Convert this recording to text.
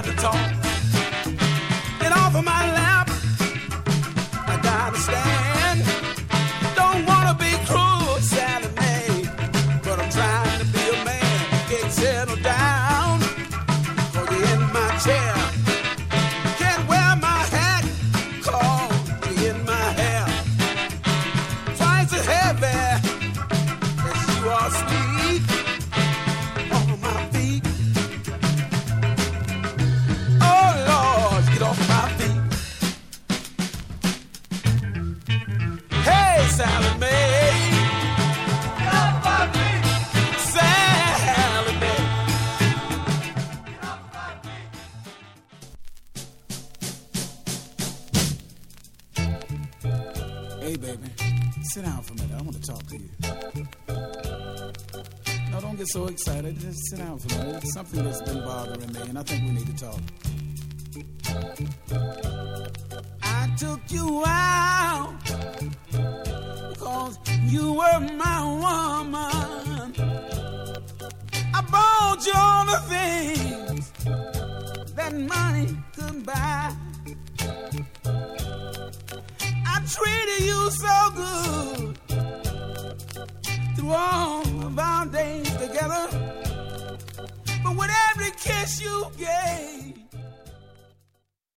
got to talk. Get off of my lap. I gotta stand. Don't wanna be cruel, Sally Mae, but I'm trying to be a man. Can't settle down, cause you're in my chair. Can't wear my hat, cause you're in my hair. Twice as heavy as you are sweet on my feet. Oh Lord, get off my feet. Hey, Sally Mae. Get off my feet. Sally Mae. Get off my feet. Hey, baby. Sit down for a minute. I want to talk to you. No, don't get so excited. Just sit down for a minute. It's something that's been bothering me, and I think we need to talk. I took you out because you were my woman. I bought you all the things that money could buy. I treated you so good through all of our days together. But with every kiss you gave,